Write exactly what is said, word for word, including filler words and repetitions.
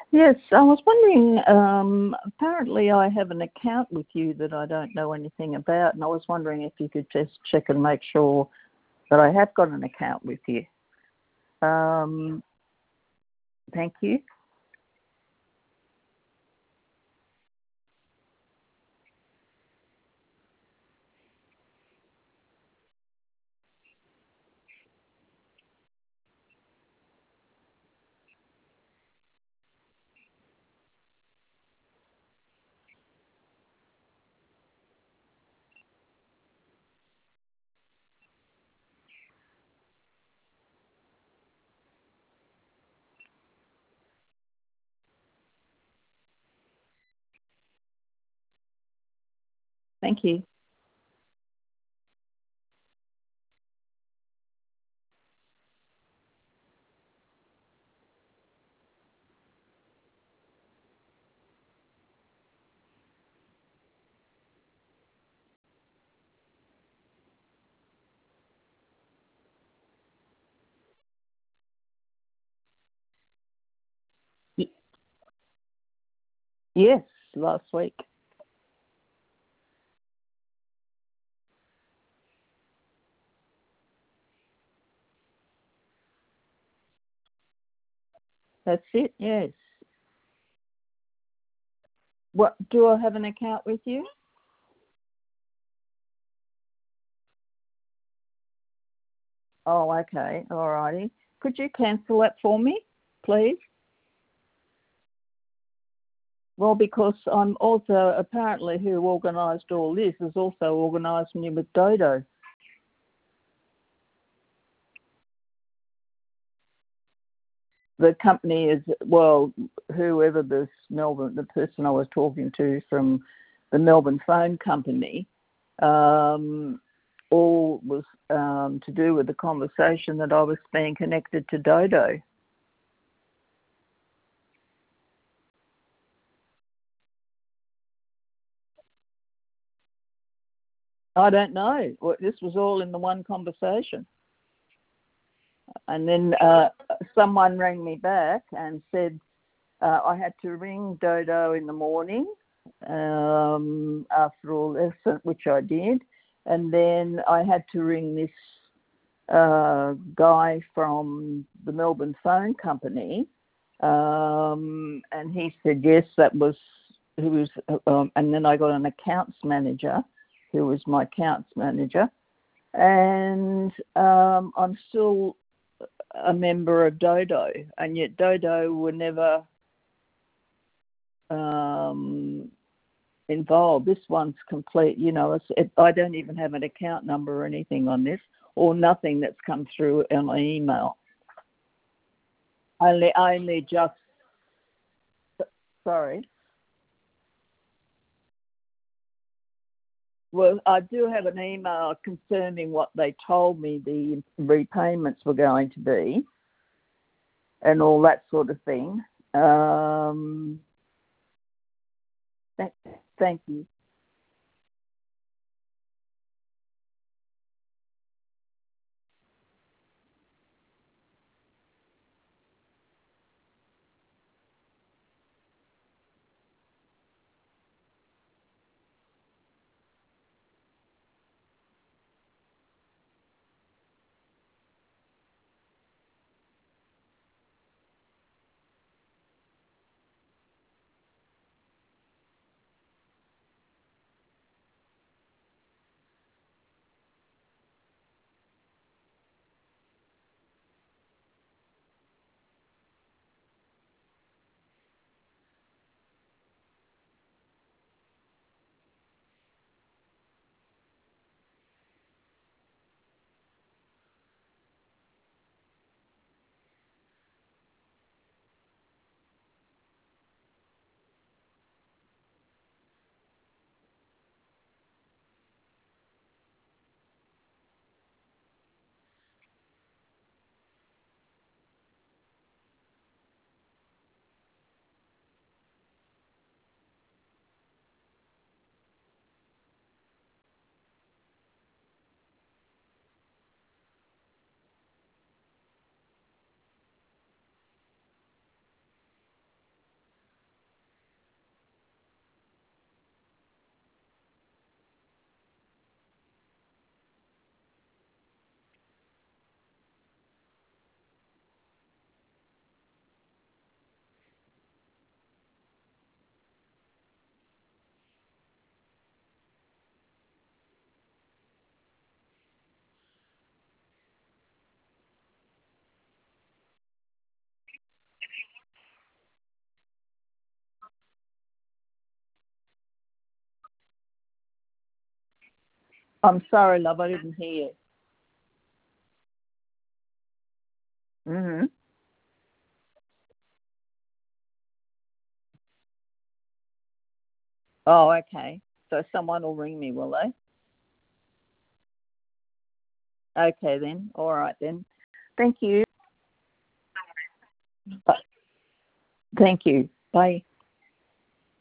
Yes, I was wondering, um, apparently I have an account with you that I don't know anything about, and I was wondering if you could just check and make sure that I have got an account with you. Um, thank you. Thank you. Y- yes, last week. That's it, yes. What, do I have an account with you? Oh, okay, all righty. Could you cancel that for me, please? Well, because I'm also, apparently who organised all this has also organised me with Dodo. The company is, well, whoever this Melbourne, the person I was talking to from the Melbourne phone company, um, all was um, to do with the conversation that I was being connected to Dodo. I don't know. Well, this was all in the one conversation. And then uh, someone rang me back and said uh, I had to ring Dodo in the morning um, after all this, which I did. And then I had to ring this uh, guy from the Melbourne phone company. Um, and he said, yes, that was, who was, um, and then I got an accounts manager who was my accounts manager. And um, I'm still a member of Dodo, and yet Dodo were never um, involved. This one's complete, you know, it's, it, I don't even have an account number or anything on this, or nothing that's come through on my email. Only, only just, sorry. Well, I do have an email concerning what they told me the repayments were going to be and all that sort of thing. Um, thank, thank you. I'm sorry, love, I didn't hear you. Mm-hmm. Oh, okay. So someone will ring me, will they? Okay then. All right then. Thank you. Thank you. Bye.